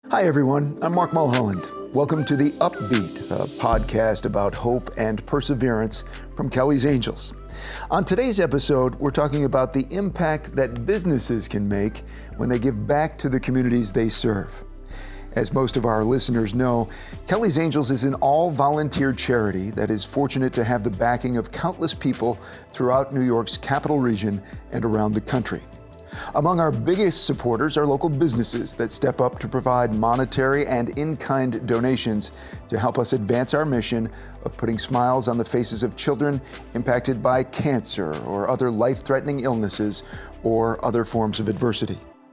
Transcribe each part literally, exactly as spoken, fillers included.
Hi, everyone. I'm Mark Mulholland. Welcome to The Upbeat, a podcast about hope and perseverance from Kelly's Angels. On today's episode, we're talking about the impact that businesses can make when they give back to the communities they serve. As most of our listeners know, Kelly's Angels is an all-volunteer charity that is fortunate to have the backing of countless people throughout New York's capital region and around the country. Among our biggest supporters are local businesses that step up to provide monetary and in-kind donations to help us advance our mission of putting smiles on the faces of children impacted by cancer or other life-threatening illnesses or other forms of adversity.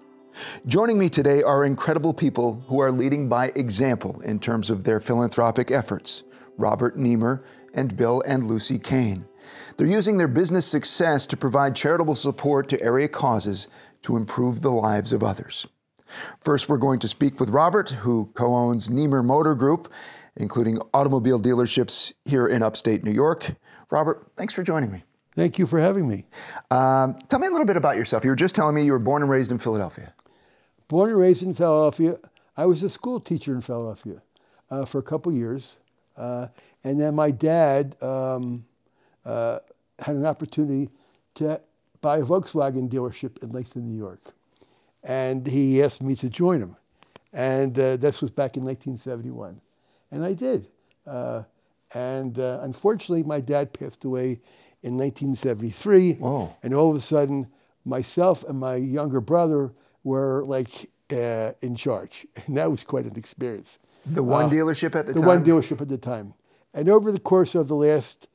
Joining me today are incredible people who are leading by example in terms of their philanthropic efforts, Robert Niemer and Bill and Lucy Kane. They're using their business success to provide charitable support to area causes to improve the lives of others. First, we're going to speak with Robert, who co-owns Niemer Motor Group, including automobile dealerships here in upstate New York. Robert, thanks for joining me. Thank you for having me. Um, tell me a little bit about yourself. You were just telling me you were born and raised in Philadelphia. Born and raised in Philadelphia. I was a school teacher in Philadelphia uh, for a couple years. Uh, and then my dad um, uh, had an opportunity to buy a Volkswagen dealership in Latham, New York. And he asked me to join him. And uh, this was back in nineteen seventy-one. And I did. Uh, and uh, unfortunately, my dad passed away in nineteen seventy-three. Whoa. And all of a sudden, myself and my younger brother were like uh, in charge. And that was quite an experience. The one uh, dealership at the, the time? The one dealership at the time. And over the course of the last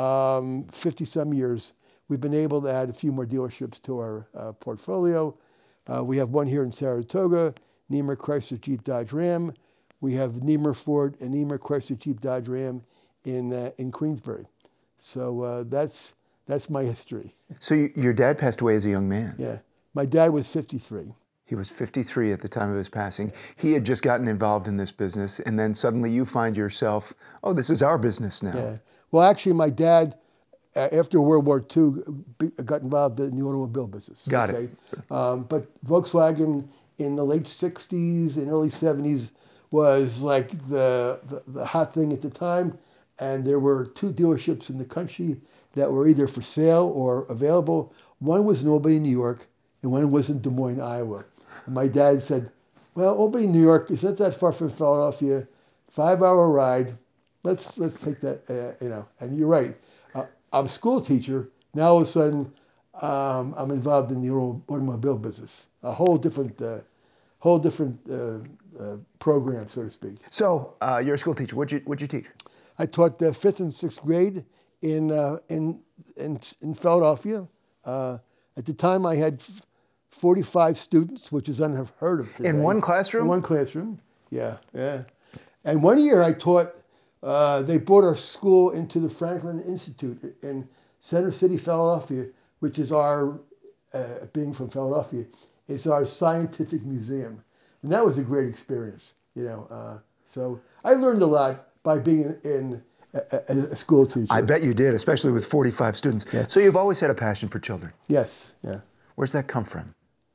um, fifty-some years, we've been able to add a few more dealerships to our uh, portfolio. Uh, we have one here in Saratoga, Niemer Chrysler Jeep Dodge Ram. We have Niemer Ford and Niemer Chrysler Jeep Dodge Ram in uh, in Queensbury. So uh, that's that's my history. So you, your dad passed away as a young man. Yeah. My dad was fifty-three. He was fifty-three at the time of his passing. He had just gotten involved in this business, and then suddenly you find yourself, oh, this is our business now. Yeah. Well, actually, my dad, uh, after World War Two, b- got involved in the automobile business. Got okay? it. Um, but Volkswagen in the late sixties and early seventies was like the, the, the hot thing at the time. And there were two dealerships in the country that were either for sale or available. One was in Albany, New York, and one was in Des Moines, Iowa. And my dad said, well, Albany, New York is not that far from Philadelphia, five-hour ride. Let's let's take that, uh, you know. And you're right. Uh, I'm a school teacher. Now all of a sudden, um, I'm involved in the auto, automobile business. A whole different, uh, whole different uh, uh, program, so to speak. So uh, you're a school teacher. What'd you What'd you teach? I taught the fifth and sixth grade in uh, in, in in Philadelphia. Uh, at the time, I had forty-five students, which is unheard of today. In one classroom? In one classroom, yeah, yeah. And one year I taught, uh, they brought our school into the Franklin Institute in Center City, Philadelphia, which is our, uh, being from Philadelphia, it's our scientific museum. And that was a great experience, you know. Uh, so I learned a lot by being in, in a, a, a school teacher. I bet you did, especially with forty-five students. Yeah. So you've always had a passion for children. Yes, yeah. Where's that come from?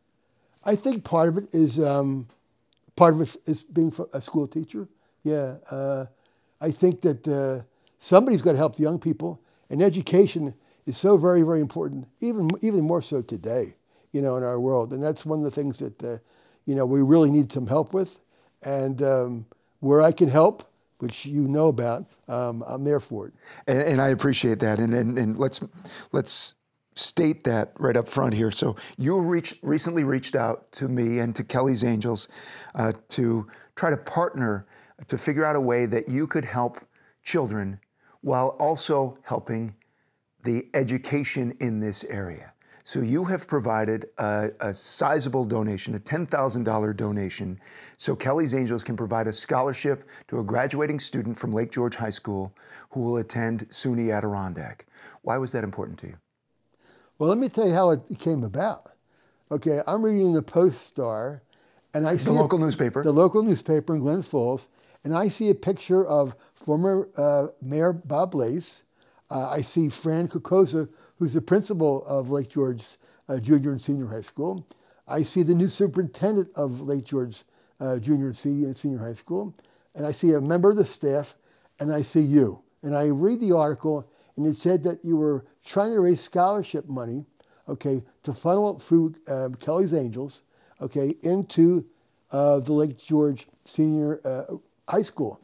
I think part of it is um, part of it is being a school teacher. Yeah, uh, I think that uh, somebody's got to help the young people, and education is so very, very important. Even even more so today, you know, in our world, and that's one of the things that uh, you know we really need some help with. And um, where I can help, which you know about, um, I'm there for it. And, and I appreciate that. And, and and let's let's. state that right up front here. So you reach, recently reached out to me and to Kelly's Angels uh, to try to partner to figure out a way that you could help children while also helping the education in this area. So you have provided a, a sizable donation, a ten thousand dollars donation, so Kelly's Angels can provide a scholarship to a graduating student from Lake George High School who will attend SUNY Adirondack. Why was that important to you? Well, let me tell you how it came about. Okay, I'm reading the Post-Star, and I see the local a, newspaper, the local newspaper in Glens Falls, and I see a picture of former uh, Mayor Bob Lace. Uh, I see Fran Kokoza, who's the principal of Lake George uh, Junior and Senior High School. I see the new superintendent of Lake George uh, junior and senior, and senior high school, and I see a member of the staff, and I see you. And I read the article, and it said that you were trying to raise scholarship money, okay, to funnel it through uh, Kelly's Angels, okay, into uh, the Lake George Senior uh, High School.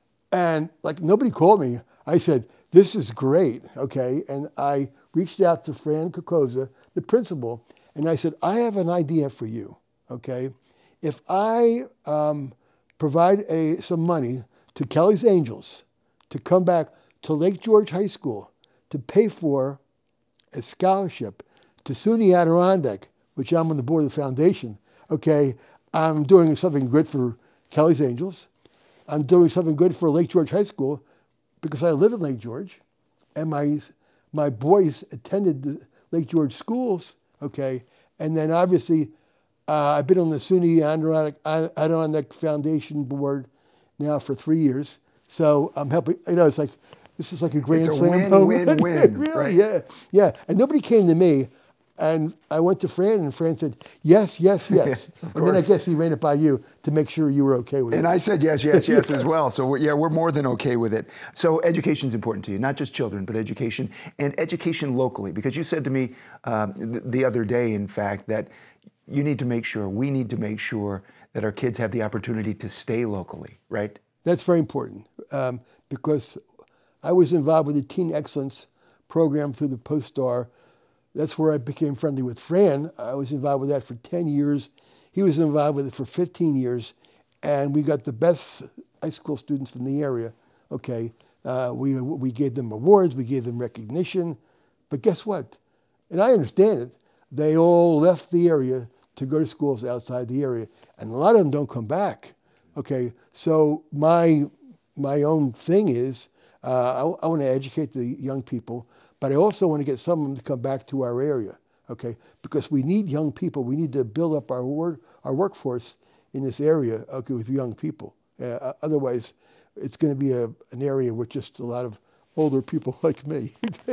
And like nobody called me. I said, this is great, okay? And I reached out to Fran Kokoza, the principal, and I said, I have an idea for you, okay? If I um, provide a, some money to Kelly's Angels to come back to Lake George High School to pay for a scholarship to SUNY Adirondack, which I'm on the board of the foundation, okay, I'm doing something good for Kelly's Angels. I'm doing something good for Lake George High School because I live in Lake George and my, my boys attended the Lake George schools, okay, and then obviously uh, I've been on the SUNY Adirondack, Adirondack Foundation board now for three years. So I'm helping, you know, it's like, this is like a grand it's a slam. Win, win, win. Really, right? yeah, yeah. And nobody came to me, and I went to Fran, and Fran said, yes, yes, yes. And then I guess he ran it by you to make sure you were okay with and it. And I said yes, yes, yes as well. So we're, yeah, we're more than okay with it. So education is important to you, not just children, but education, and education locally. Because you said to me uh, the, the other day, in fact, that you need to make sure, we need to make sure that our kids have the opportunity to stay locally, right? That's very important um, because I was involved with the Teen Excellence program through the Post-Star. That's where I became friendly with Fran. I was involved with that for ten years. He was involved with it for fifteen years. And we got the best high school students from the area, okay? Uh, we, we gave them awards, we gave them recognition. But guess what? And I understand it. They all left the area to go to schools outside the area. And a lot of them don't come back. Okay, so my my own thing is uh, I, I want to educate the young people, but I also want to get some of them to come back to our area. Okay, because we need young people. We need to build up our word, our workforce in this area. Okay, with young people. Uh, otherwise, it's going to be a an area with just a lot of older people like me.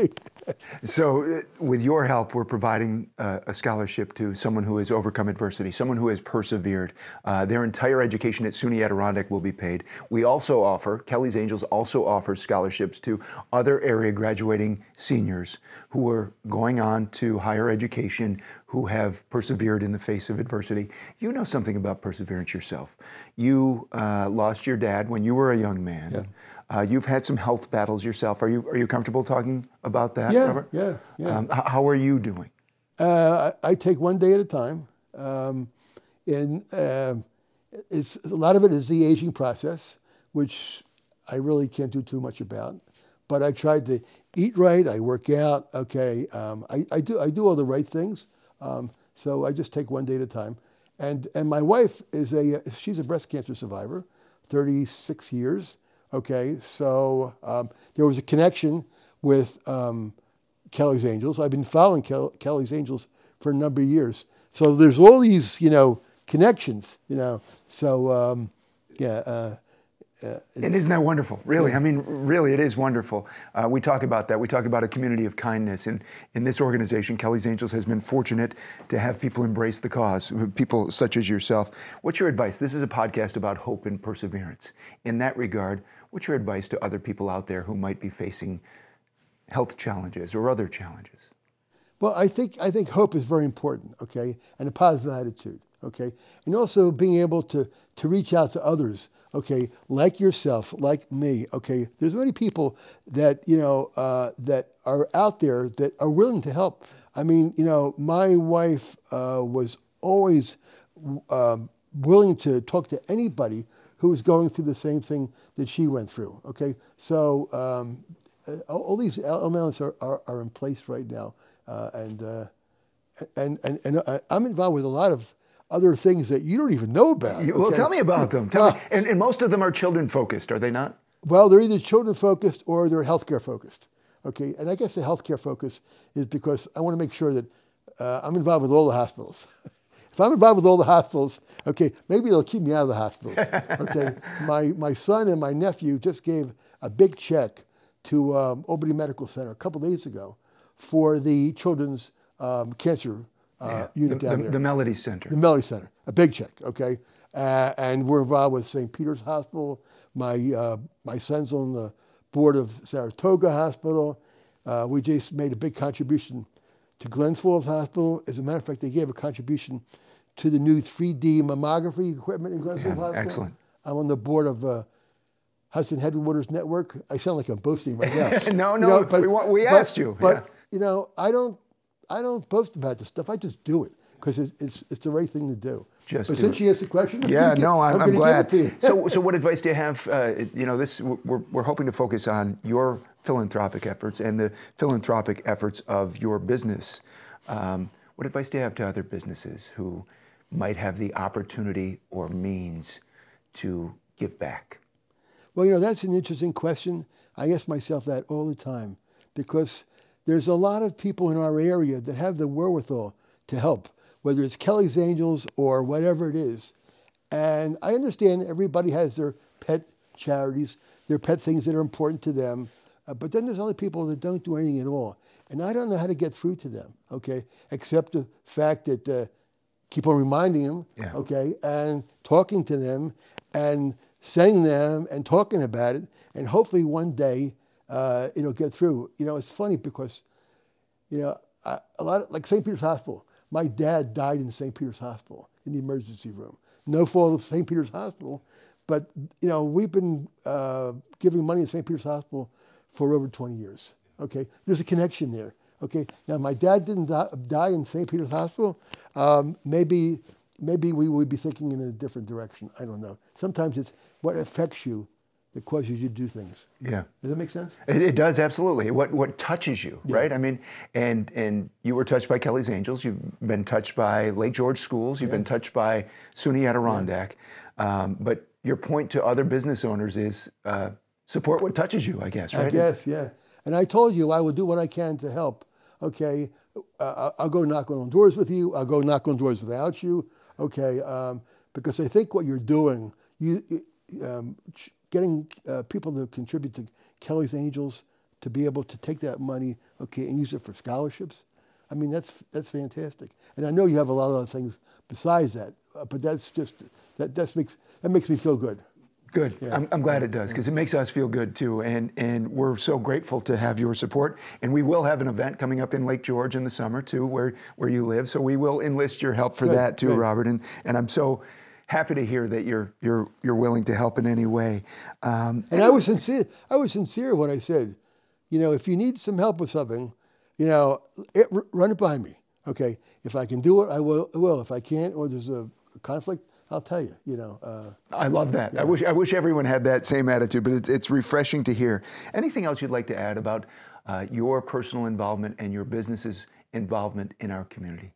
So uh, with your help, we're providing uh, a scholarship to someone who has overcome adversity, someone who has persevered. Uh, their entire education at SUNY Adirondack will be paid. We also offer, Kelly's Angels also offers scholarships to other area graduating seniors who are going on to higher education, who have persevered in the face of adversity. You know something about perseverance yourself. You uh, lost your dad when you were a young man. Yeah. Uh, you've had some health battles yourself. Are you are you comfortable talking about that, yeah, Robert? Yeah, yeah. Um, h- how are you doing? Uh, I, I take one day at a time. Um, and uh, it's a lot of it is the aging process, which I really can't do too much about. But I tried to eat right. I work out. Okay, um, I, I do I do all the right things. Um, so I just take one day at a time. And and my wife is a she's a breast cancer survivor, thirty-six years. Okay, so um, there was a connection with um, Kelly's Angels. I've been following Kel- Kelly's Angels for a number of years. So there's all these, you know, connections, you know. So, um, yeah. Uh, uh, and isn't that wonderful? Really, yeah. I mean, really, it is wonderful. Uh, we talk about that. We talk about a community of kindness. And in this organization, Kelly's Angels has been fortunate to have people embrace the cause, people such as yourself. What's your advice? This is a podcast about hope and perseverance. In that regard, what's your advice to other people out there who might be facing health challenges or other challenges? Well, I think I think hope is very important, okay, and a positive attitude, okay, and also being able to to reach out to others, okay, like yourself, like me, okay. There's many people that you know uh, that are out there that are willing to help. I mean, you know, my wife uh, was always um, willing to talk to anybody who was going through the same thing that she went through, okay. So um, all these elements are, are, are in place right now. Uh, and, uh, and and and I'm involved with a lot of other things that you don't even know about. Okay? Well, tell me about them. Tell uh, me. And, and most of them are children focused, are they not? Well, they're either children focused or they're healthcare focused. Okay, and I guess the healthcare focus is because I want to make sure that uh, I'm involved with all the hospitals. If I'm involved with all the hospitals, okay, maybe they'll keep me out of the hospitals. Okay, my my son and my nephew just gave a big check to um, Albany Medical Center a couple days ago for the children's um, cancer uh, yeah. unit the, down the, there. The Melody Center. The Melody Center, a big check, okay? Uh, and we're involved with Saint Peter's Hospital. My uh, my son's on the board of Saratoga Hospital. Uh, we just made a big contribution to Glens Falls Hospital. As a matter of fact, they gave a contribution to the new three D mammography equipment in Glens Falls Yeah, Hospital. excellent. I'm on the board of uh, Hudson Headwaters Network. I sound like I'm boasting right now. no, no, you know, but, we, wa- we but, asked you. But, yeah. you know, I don't, I don't boast about this stuff. I just do it because it's, it's, it's the right thing to do. Just but do since it. she asked the question, I'm Yeah, gonna get, no, I'm, I'm, I'm gonna glad. give it to you. so, so what advice do you have? Uh, you know, this we're, we're hoping to focus on your philanthropic efforts and the philanthropic efforts of your business. Um, what advice do you have to other businesses who might have the opportunity or means to give back? Well, you know, that's an interesting question. I ask myself that all the time because there's a lot of people in our area that have the wherewithal to help, whether it's Kelly's Angels or whatever it is. And I understand everybody has their pet charities, their pet things that are important to them. Uh, but then there's other people that don't do anything at all. And I don't know how to get through to them, okay, except the fact that uh, keep on reminding them, Yeah. okay, and talking to them and saying them and talking about it. And hopefully one day uh, it'll get through. You know, it's funny because, you know, I, a lot of, like Saint Peter's Hospital, my dad died in Saint Peter's Hospital in the emergency room. No fault of Saint Peter's Hospital, but, you know, we've been uh, giving money to Saint Peter's Hospital for over twenty years, okay? There's a connection there, okay? Now, my dad didn't die, die in Saint Peter's Hospital. Um, maybe, maybe we would be thinking in a different direction. I don't know. Sometimes it's what affects you that causes you to do things. Yeah. Does that make sense? It, it does, absolutely. What what touches you, Yeah. right? I mean, and and you were touched by Kelly's Angels. You've been touched by Lake George Schools. You've Yeah. been touched by SUNY Adirondack. Um, but your point to other business owners is uh, support what touches you, I guess, right? I guess, yeah. And I told you I will do what I can to help. Okay, uh, I'll go knock on doors with you. I'll go knock on doors without you. Okay, um, because I think what you're doing, you um, getting uh, people to contribute to Kelly's Angels to be able to take that money, okay, and use it for scholarships. I mean, that's that's fantastic. And I know you have a lot of other things besides that, uh, but that's just that that makes that makes me feel good. Good. Yeah. I'm, I'm glad it does because it makes us feel good too. And and we're so grateful to have your support. And we will have an event coming up in Lake George in the summer too, where, where you live. So we will enlist your help for Good, that too, good. Robert. And and I'm so happy to hear that you're you're you're willing to help in any way. Um, And I was sincere. I was sincere what I said. You know, if you need some help with something, you know, it, run it by me. Okay, if I can do it, I will. I will. If I can't, or there's a conflict, I'll tell you. You know. Uh, I love that. Yeah. I wish I wish everyone had that same attitude, but it's, it's refreshing to hear. Anything else you'd like to add about uh, your personal involvement and your business's involvement in our community?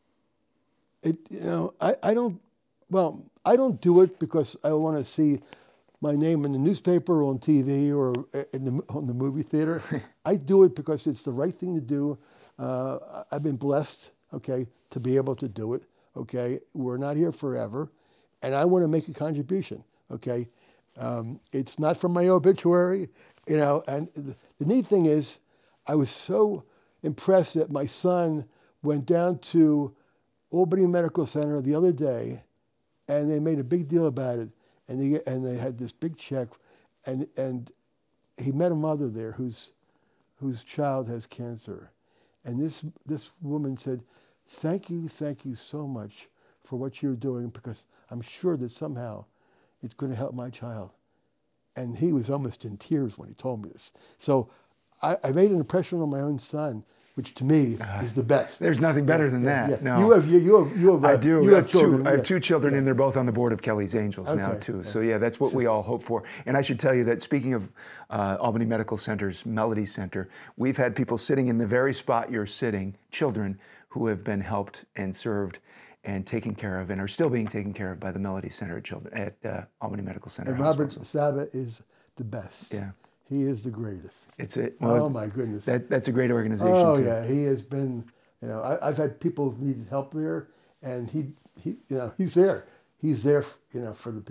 It. You know, I. I don't. Well, I don't do it because I want to see my name in the newspaper, or on T V, or in the on the movie theater. I do it because it's the right thing to do. Uh, I've been blessed, okay, to be able to do it. Okay, we're not here forever, and I want to make a contribution. Okay, um, it's not from my obituary, you know. And the, the neat thing is, I was so impressed that my son went down to Albany Medical Center the other day, and they made a big deal about it, and they and they had this big check, and and he met a mother there whose whose child has cancer, and this this woman said, "Thank you, thank you so much for what you're doing, because I'm sure that somehow it's going to help my child." And he was almost in tears when he told me this. So I, I made an impression on my own son, which to me uh, is the best. There's nothing better yeah, than yeah, that. yeah. No. You have you, you have you have. Uh, I do. You I have, have children. two. I have yeah. two children, yeah. and they're both on the board of Kelly's Angels okay. now too. Yeah. So yeah, that's what we all hope for. And I should tell you that speaking of uh, Albany Medical Center's Melody Center, we've had people sitting in the very spot you're sitting, children who have been helped and served and taken care of, and are still being taken care of by the Melody Center at, children, at uh, Albany Medical Center. And Robert Saba is the best. Yeah. He is the greatest. It's it. Well, oh my goodness. That, that's a great organization. Oh too. yeah, he has been. You know, I, I've had people who needed help there, and he, he, you know, he's there. He's there, you know, for the people.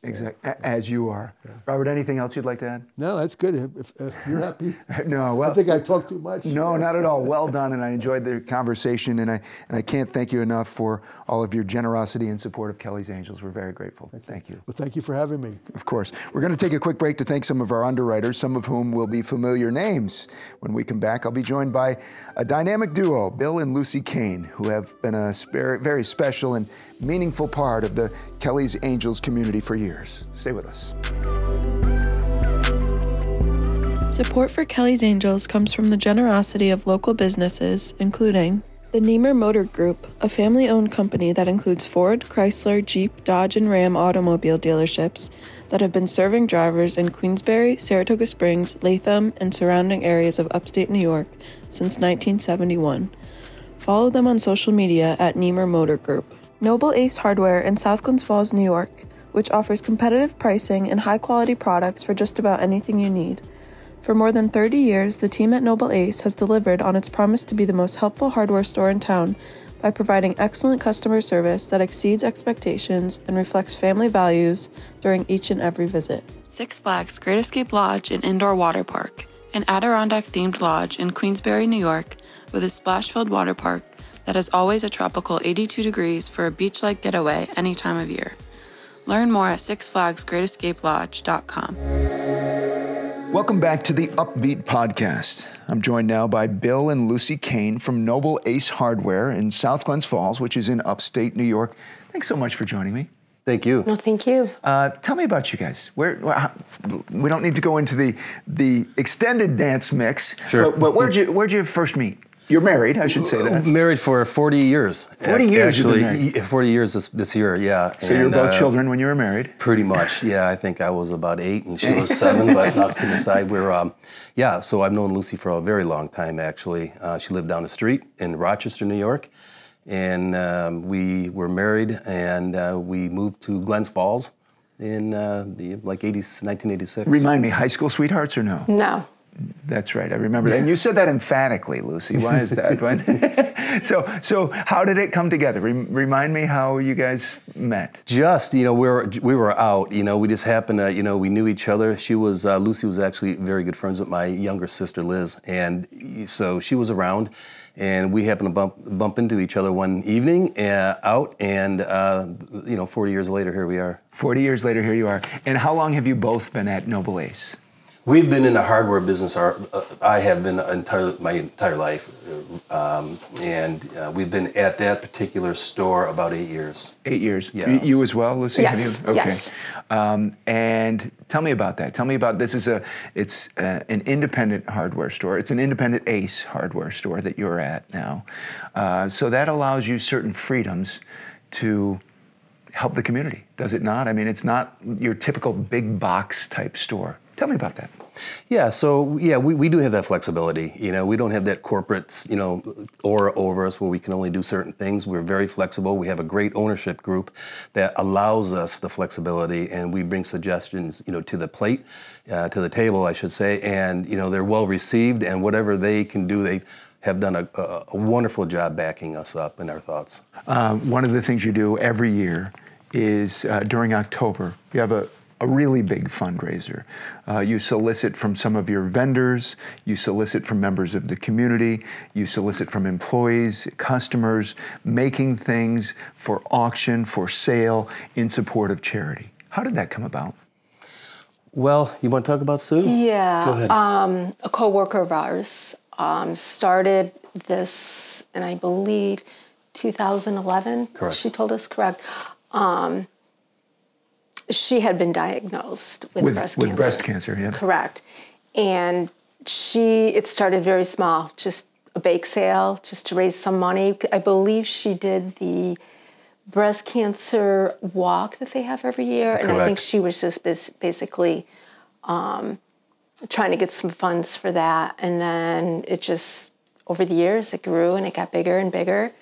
Exactly, as you are. Yeah. Robert, anything else you'd like to add? No, that's good. If, if you're happy. No, well, I think I talked too much. No, not at all. Well done, and I enjoyed the conversation, and I and I can't thank you enough for all of your generosity and support of Kelly's Angels. We're very grateful. Thank you. Thank you. Well, thank you for having me. Of course. We're going to take a quick break to thank some of our underwriters, some of whom will be familiar names. When we come back, I'll be joined by a dynamic duo, Bill and Lucy Kane, who have been a very special and meaningful part of the Kelly's Angels community for years. Stay with us. Support for Kelly's Angels comes from the generosity of local businesses, including the Niemer Motor Group, a family-owned company that includes Ford, Chrysler, Jeep, Dodge, and Ram automobile dealerships that have been serving drivers in Queensbury, Saratoga Springs, Latham, and surrounding areas of upstate New York since nineteen seventy-one. Follow them on social media at Niemer Motor Group. Noble Ace Hardware in South Glens Falls, New York, which offers competitive pricing and high-quality products for just about anything you need. For more than thirty years, the team at Noble Ace has delivered on its promise to be the most helpful hardware store in town by providing excellent customer service that exceeds expectations and reflects family values during each and every visit. Six Flags Great Escape Lodge and Indoor Water Park, an Adirondack-themed lodge in Queensbury, New York, with a splash-filled water park that is always a tropical eighty-two degrees for a beach-like getaway any time of year. Learn more at six flags great escape lodge dot com. Welcome back to the Upbeat Podcast. I'm joined now by Bill and Lucy Kane from Noble Ace Hardware in South Glens Falls, which is in upstate New York. Thanks so much for joining me. Thank you. No, thank you. Uh, tell me about you guys. Where, where we don't need to go into the the extended dance mix. Sure. But, but where'd you where'd you first meet? You're married, I should say that. Married for forty years. forty years Actually, you've been married. forty years this, this year, yeah. So you were both uh, children when you were married? Pretty much, yeah. I think I was about eight and she was seven, but not to the side. We're, um, yeah, so I've known Lucy for a very long time, actually. Uh, she lived down the street in Rochester, New York. And um, we were married and uh, we moved to Glens Falls in uh, the like eighty, nineteen eighty-six. Remind me, high school sweethearts or no? No. That's right. I remember that. And you said that emphatically, Lucy. Why is that? so, so how did it come together? Re- remind me how you guys met. Just, you know, we were we were out. You know, we just happened to, you know, we knew each other. She was uh, Lucy was actually very good friends with my younger sister Liz, and so she was around, and we happened to bump bump into each other one evening uh, out, and uh, you know, forty years later, here we are. Forty years later, here you are. And how long have you both been at Noble Ace? We've been in the hardware business. Our, uh, I have been entire, my entire life, um, and uh, we've been at that particular store about eight years. Eight years. Yeah. You, you as well, Lucy? Yes. Have you? Okay. Yes. Um, and tell me about that. Tell me about this. Is a it's uh, an independent hardware store. It's an independent Ace hardware store that you're at now. Uh, so that allows you certain freedoms to help the community, does it not? I mean, it's not your typical big box type store. Tell me about that. Yeah, so yeah, we, we do have that flexibility. You know, we don't have that corporate, you know, aura over us where we can only do certain things. We're very flexible. We have a great ownership group that allows us the flexibility, and we bring suggestions, you know, to the plate, uh, to the table, I should say, and you know, they're well received, and whatever they can do, they have done a, a, a wonderful job backing us up in our thoughts. Um, one of the things you do every year is uh, during October, you have a a really big fundraiser. Uh, you solicit from some of your vendors, you solicit from members of the community, you solicit from employees, customers, making things for auction, for sale, in support of charity. How did that come about? Well, you want to talk about Sue? Yeah. Go ahead. Um, a coworker of ours um, started this, and I believe two thousand eleven. Correct. She told us, correct. Um, she had been diagnosed with, with breast with cancer. breast cancer, yeah. Correct. And she, it started very small, just a bake sale, just to raise some money. I believe she did the breast cancer walk that they have every year. And Correct. I think she was just basically um, trying to get some funds for that. And then it just, over the years, it grew and it got bigger and bigger.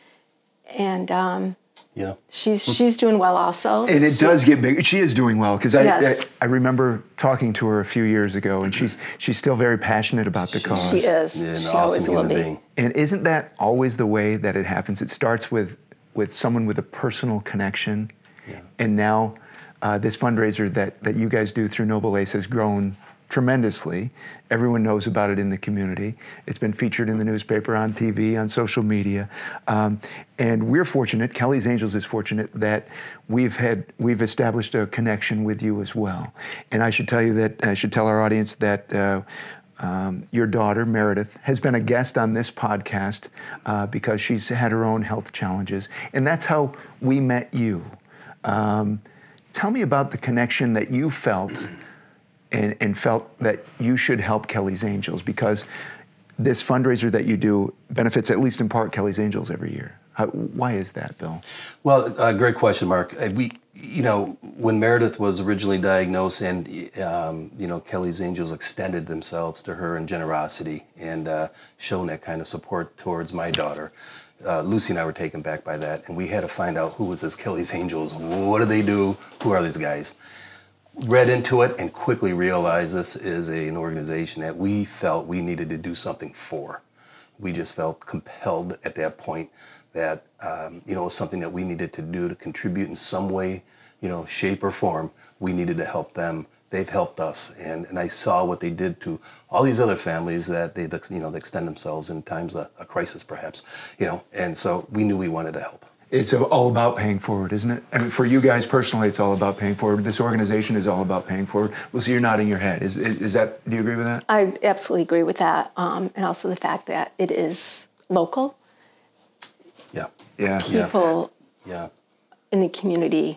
And um, yeah, she's she's doing well also. And it she's, does get big. She is doing well, because I, Yes. I I remember talking to her a few years ago, and she's she's still very passionate about the cause. She is. Yeah, an she awesome always will human be. being. And isn't that always the way that it happens? It starts with with someone with a personal connection, Yeah. and now uh, this fundraiser that, that you guys do through Noble Ace has grown tremendously. Everyone knows about it in the community. It's been featured in the newspaper, on T V, on social media. Um, and we're fortunate, Kelly's Angels is fortunate, that we've had, we've established a connection with you as well. And I should tell you that, I should tell our audience that uh, um, your daughter, Meredith, has been a guest on this podcast uh, because she's had her own health challenges. And that's how we met you. Um, tell me about the connection that you felt And, and felt that you should help Kelly's Angels, because this fundraiser that you do benefits, at least in part, Kelly's Angels every year. How, why is that, Bill? Well, uh, great question, Mark. Uh, we, you know, when Meredith was originally diagnosed, and um, you know, Kelly's Angels extended themselves to her in generosity and uh, shown that kind of support towards my daughter. Uh, Lucy and I were taken back by that, and we had to find out who was this Kelly's Angels. What do they do? Who are these guys? Read into it and quickly realized this is a, an organization that we felt we needed to do something for. We just felt compelled at that point that um, you know, it was something that we needed to do to contribute in some way, you know, shape or form. We needed to help them. They've helped us, and, and I saw what they did to all these other families that they, you know, they extend themselves in times of a crisis, perhaps, you know, and so we knew we wanted to help. It's all about paying forward, isn't it? I mean, for you guys personally, it's all about paying forward. This organization is all about paying forward. Lucy, you're nodding your head. Is, is, is that, do you agree with that? I absolutely agree with that. Um, and also the fact that it is local. Yeah. Yeah. People Yeah. in the community,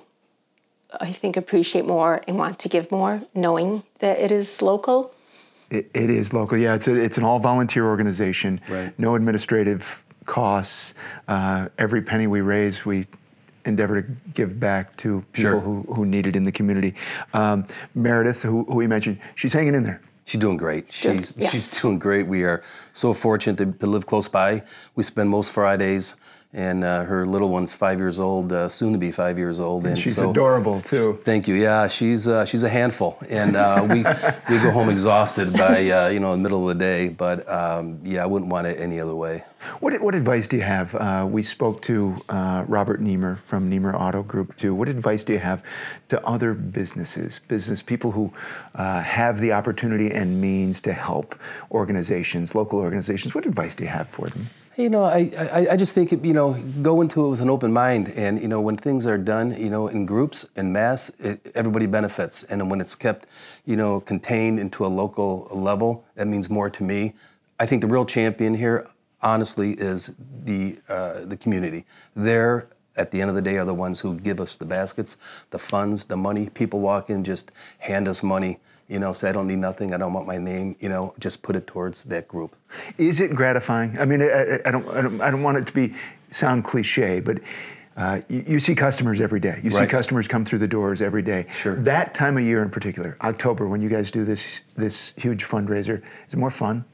I think, appreciate more and want to give more, knowing that it is local. It, it is local. Yeah, it's a, it's an all-volunteer organization. Right. No administrative costs. Uh, every penny we raise, we endeavor to give back to people Sure. who, who need it in the community. Um, Meredith, who, who we mentioned, she's hanging in there. She's doing great. She's yes. she's doing great. We are so fortunate to, to live close by. We spend most Fridays, and uh, her little one's five years old, uh, soon to be five years old. And she's so, adorable too. Thank you. Yeah, she's uh, she's a handful, and uh, we we go home exhausted by uh, you know, in the middle of the day. But um, yeah, I wouldn't want it any other way. What what advice do you have? Uh, we spoke to uh, Robert Niemer from Niemer Auto Group too. What advice do you have to other businesses, business people who uh, have the opportunity and means to help organizations, local organizations? What advice do you have for them? You know, I, I, I just think, you know, go into it with an open mind. And, you know, when things are done, you know, in groups, in mass, it, everybody benefits. And when it's kept, you know, contained into a local level, that means more to me. I think the real champion here, honestly, is the uh, the community. They're, at the end of the day, are the ones who give us the baskets, the funds, the money. People walk in, just hand us money. You know, say, I don't need nothing, I don't want my name, you know, just put it towards that group. Is it gratifying? I mean, I, I, don't, I, don't, I don't want it to be sound cliche, but uh, you, you see customers every day. You see Right. customers come through the doors every day. Sure. That time of year in particular, October, when you guys do this this huge fundraiser, is it more fun?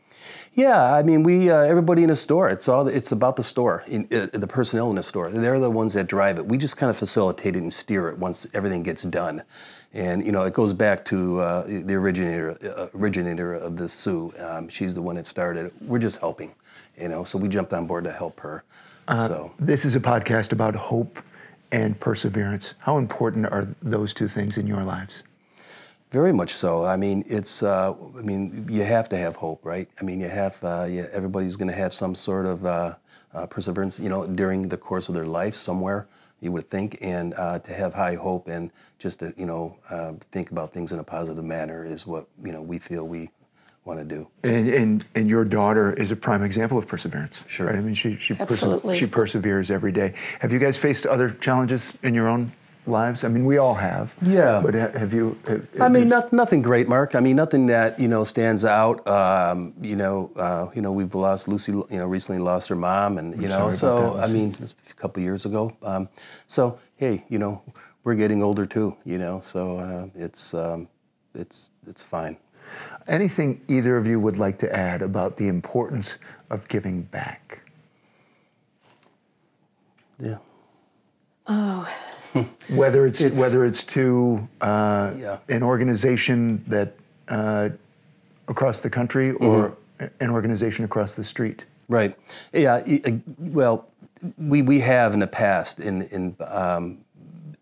Yeah, I mean, we uh, everybody in the store. It's all it's about the store, in, uh, the personnel in the store. They're the ones that drive it. We just kind of facilitate it and steer it once everything gets done. And you know, it goes back to uh, the originator uh, originator of this, Sue. Um, she's the one that started it. We're just helping, you know. So we jumped on board to help her. Uh, so this is a podcast about hope and perseverance. How important are those two things in your lives? Very much so. I mean, it's. Uh, I mean, you have to have hope, right? I mean, you have. Uh, yeah, everybody's going to have some sort of uh, uh, perseverance, you know, during the course of their life somewhere. You would think, and uh, to have high hope and just to, you know, uh, think about things in a positive manner is what, you know, we feel we want to do. And, and and your daughter is a prime example of perseverance. Sure. Right? I mean, she she, perse- Absolutely. she perseveres every day. Have you guys faced other challenges in your own lives? I mean, we all have. Yeah. But ha- have you? Have, I mean, have- not, nothing great, Mark. I mean, nothing that, you know, stands out. Um, you know, uh, you know, we've lost Lucy. You know, recently lost her mom, and you I'm know, sorry about so that, I Lucy. mean, it's a couple years ago. Um, so hey, you know, we're getting older too. You know, so uh, it's um, it's it's fine. Anything either of you would like to add about the importance of giving back? Yeah. Oh, Whether it's, It's- whether it's to uh, Yeah. an organization that uh, across the country or an organization across the street. Right. Yeah. e- uh, Well, we we have in the past in in um,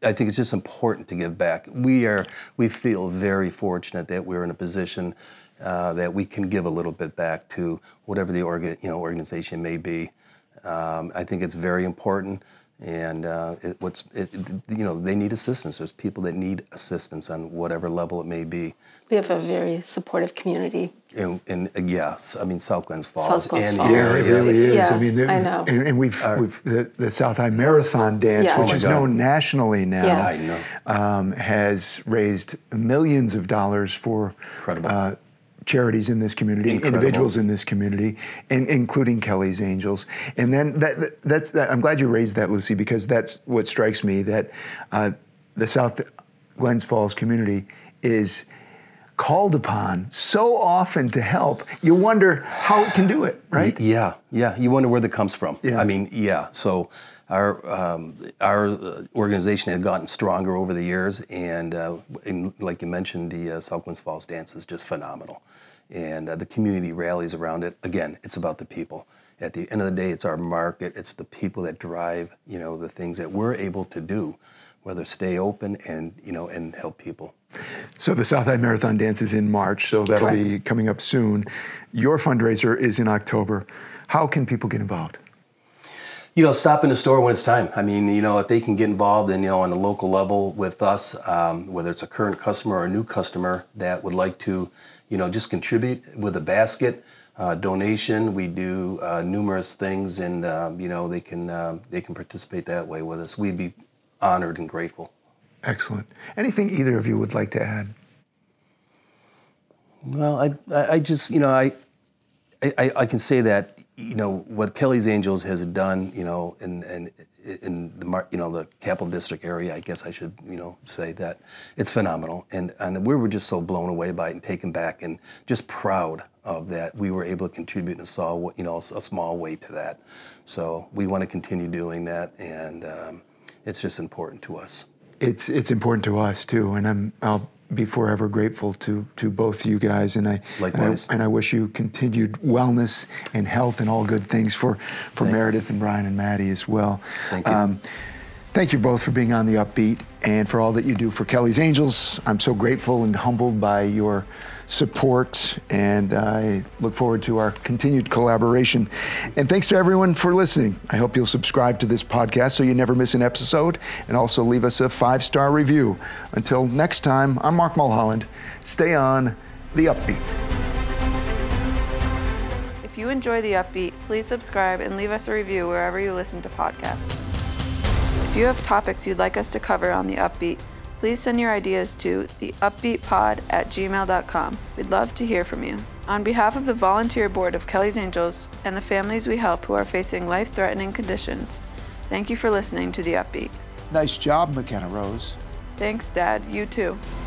I think it's just important to give back. We are, we feel very fortunate that we're in a position uh, that we can give a little bit back to whatever the orga, you know, organization may be. Um, I think it's very important, and uh, it, what's, it, you know, they need assistance. There's people that need assistance on whatever level it may be. We have a very supportive community. And, and uh, yes, I mean South Glens Falls. South Glens and Falls. Yeah, it really is. Yeah, I mean, the, I know. And, and we've, Our, we've the, the South High Marathon Dance, Yes. which Oh my is God. known nationally now, Yeah. I know. um, has raised millions of dollars for Incredible. uh, charities in this community, Incredible. individuals in this community, and including Kelly's Angels. And then that, that, that's that, I'm glad you raised that, Lucy, because that's what strikes me, that uh, the South Glens Falls community is called upon so often to help. You wonder how it can do it, right? Yeah, yeah. You wonder where that comes from. Yeah. I mean, yeah. So our um, our uh, organization had gotten stronger over the years, and, uh, and like you mentioned, the uh, South Glens Falls Dance is just phenomenal. And uh, the community rallies around it. Again, it's about the people. At the end of the day, it's our market. It's the people that drive, you know, the things that we're able to do, whether stay open and, you know, and help people. So the South High Marathon Dance is in March, so that'll Correct. be coming up soon. Your fundraiser is in October. How can people get involved? You know, stop in the store when it's time. I mean, you know, if they can get involved in, you know, on a local level with us, um, whether it's a current customer or a new customer that would like to, you know, just contribute with a basket uh, donation. We do uh, numerous things, and um, you know, they can um, they can participate that way with us. We'd be honored and grateful. Excellent. Anything either of you would like to add? Well, I I I just, you know, I I, I can say that, you know, what Kelly's Angels has done, you know, in in in the mar- you know the Capital District area, I guess I should, you know, say that it's phenomenal, and and we were just so blown away by it and taken back, and just proud of that we were able to contribute in a small, you know, a small way to that. So we want to continue doing that, and um, it's just important to us. It's it's important to us too, and I'm I'll be forever grateful to to both you guys, and I Likewise. and I, and I wish you continued wellness and health and all good things for for Thank Meredith and Brian and Maddie as well. Thank you. Um, thank you both for being on the Upbeat and for all that you do for Kelly's Angels. I'm so grateful and humbled by your support, and I look forward to our continued collaboration. And thanks to everyone for listening. I hope you'll subscribe to this podcast so you never miss an episode, and also leave us a five-star review. Until next time, I'm Mark Mulholland. Stay on the Upbeat. If you enjoy The Upbeat, please subscribe and leave us a review wherever you listen to podcasts. If you have topics you'd like us to cover on The Upbeat, please send your ideas to the upbeat pod at gmail dot com. We'd love to hear from you. On behalf of the volunteer board of Kelly's Angels and the families we help who are facing life-threatening conditions, thank you for listening to The Upbeat. Nice job, McKenna Rose. Thanks, Dad. You too.